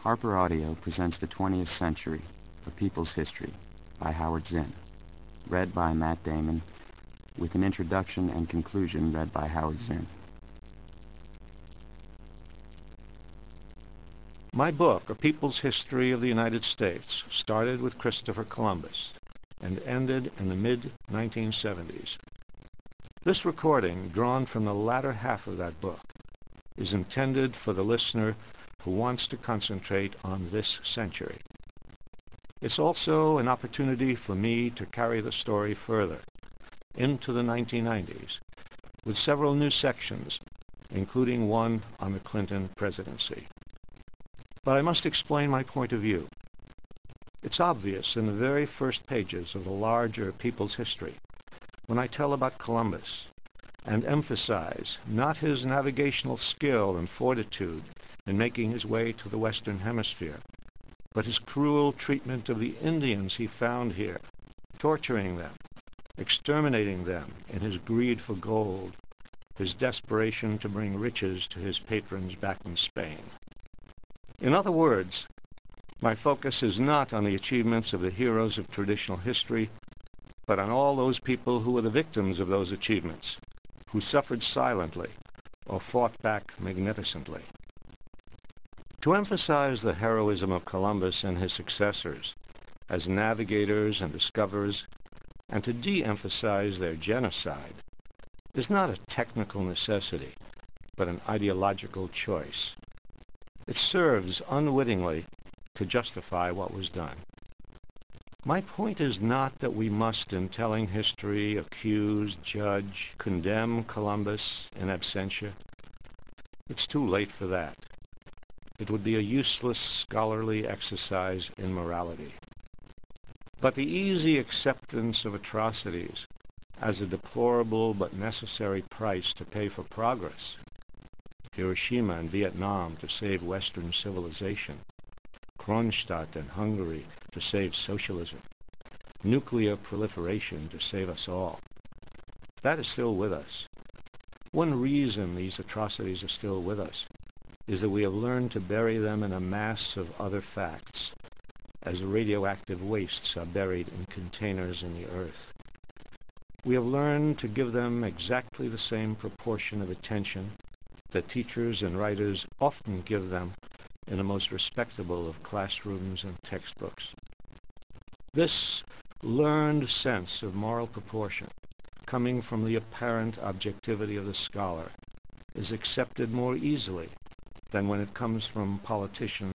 Harper Audio presents The 20th Century, A People's History by Howard Zinn, read by Matt Damon, with an introduction and conclusion read by Howard Zinn. My book, A People's History of the United States, started with Christopher Columbus and ended in the mid-1970s. This recording, drawn from the latter half of that book, is intended for the listener who wants to concentrate on this century. It's also an opportunity for me to carry the story further into the 1990s with several new sections, including one on the Clinton presidency. But I must explain my point of view. It's obvious in the very first pages of the larger People's History when I tell about Columbus and emphasize not his navigational skill and fortitude in making his way to the Western Hemisphere, but his cruel treatment of the Indians he found here, torturing them, exterminating them in his greed for gold, his desperation to bring riches to his patrons back in Spain. In other words, my focus is not on the achievements of the heroes of traditional history, but on all those people who were the victims of those achievements, who suffered silently or fought back magnificently. To emphasize the heroism of Columbus and his successors as navigators and discoverers, and to de-emphasize their genocide, is not a technical necessity, but an ideological choice. It serves unwittingly to justify what was done. My point is not that we must, in telling history, accuse, judge, condemn Columbus in absentia. It's too late for that. It would be a useless scholarly exercise in morality. But the easy acceptance of atrocities as a deplorable but necessary price to pay for progress, Hiroshima and Vietnam to save Western civilization, Kronstadt and Hungary to save socialism, nuclear proliferation to save us all, that is still with us. One reason these atrocities are still with us is that we have learned to bury them in a mass of other facts, as radioactive wastes are buried in containers in the earth. We have learned to give them exactly the same proportion of attention that teachers and writers often give them in the most respectable of classrooms and textbooks. This learned sense of moral proportion, coming from the apparent objectivity of the scholar, is accepted more easily than when it comes from politicians